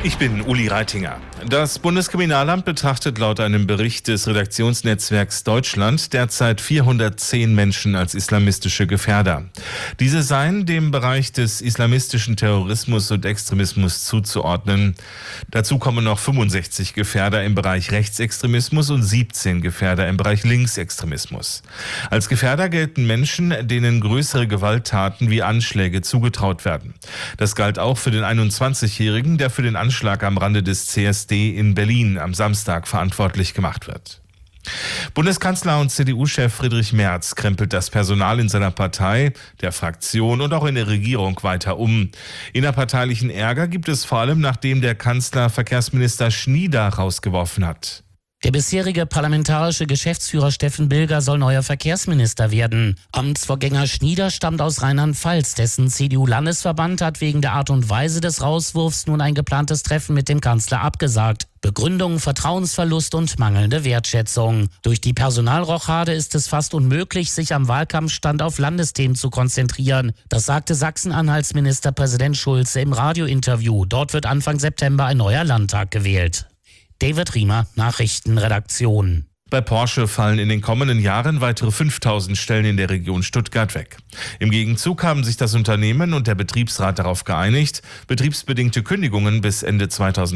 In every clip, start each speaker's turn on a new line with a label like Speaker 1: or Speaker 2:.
Speaker 1: Ich bin Uli Reitinger. Das Bundeskriminalamt betrachtet laut einem Bericht des Redaktionsnetzwerks Deutschland derzeit 410 Menschen als islamistische Gefährder. Diese seien dem Bereich des islamistischen Terrorismus und Extremismus zuzuordnen. Dazu kommen noch 65 Gefährder im Bereich Rechtsextremismus und 17 Gefährder im Bereich Linksextremismus. Als Gefährder gelten Menschen, denen größere Gewalttaten wie Anschläge zugetraut werden. Das galt auch für den 21-Jährigen, der für den Anschlag am Rande des CSD in Berlin am Samstag verantwortlich gemacht wird. Bundeskanzler und CDU-Chef Friedrich Merz krempelt das Personal in seiner Partei, der Fraktion und auch in der Regierung weiter um. Innerparteilichen Ärger gibt es vor allem, nachdem der Kanzler Verkehrsminister Schnieder rausgeworfen hat.
Speaker 2: Der bisherige parlamentarische Geschäftsführer Steffen Bilger soll neuer Verkehrsminister werden. Amtsvorgänger Schnieder stammt aus Rheinland-Pfalz. Dessen CDU-Landesverband hat wegen der Art und Weise des Rauswurfs nun ein geplantes Treffen mit dem Kanzler abgesagt. Begründung: Vertrauensverlust und mangelnde Wertschätzung. Durch die Personalrochade ist es fast unmöglich, sich am Wahlkampfstand auf Landesthemen zu konzentrieren. Das sagte Sachsen-Anhalts Ministerpräsident Schulze im Radiointerview. Dort wird Anfang September ein neuer Landtag gewählt. David Riemer, Nachrichtenredaktion.
Speaker 1: Bei Porsche fallen in den kommenden Jahren weitere 5000 Stellen in der Region Stuttgart weg. Im Gegenzug haben sich das Unternehmen und der Betriebsrat darauf geeinigt, betriebsbedingte Kündigungen bis Ende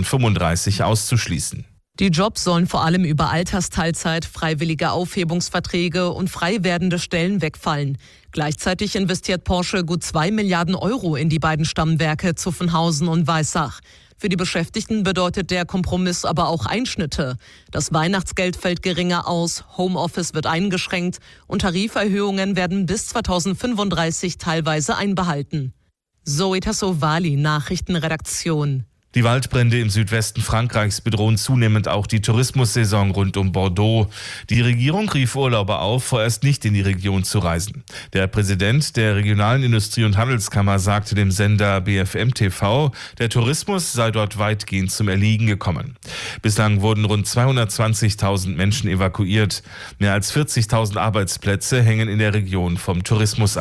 Speaker 1: 2035 auszuschließen.
Speaker 3: Die Jobs sollen vor allem über Altersteilzeit, freiwillige Aufhebungsverträge und frei werdende Stellen wegfallen. Gleichzeitig investiert Porsche gut 2 Milliarden Euro in die beiden Stammwerke Zuffenhausen und Weissach. Für die Beschäftigten bedeutet der Kompromiss aber auch Einschnitte. Das Weihnachtsgeld fällt geringer aus, Homeoffice wird eingeschränkt und Tariferhöhungen werden bis 2035 teilweise einbehalten. Zoe Tassovali, Nachrichtenredaktion.
Speaker 1: Die Waldbrände im Südwesten Frankreichs bedrohen zunehmend auch die Tourismussaison rund um Bordeaux. Die Regierung rief Urlauber auf, vorerst nicht in die Region zu reisen. Der Präsident der regionalen Industrie- und Handelskammer sagte dem Sender BFM TV, der Tourismus sei dort weitgehend zum Erliegen gekommen. Bislang wurden rund 220.000 Menschen evakuiert. Mehr als 40.000 Arbeitsplätze hängen in der Region vom Tourismus ab.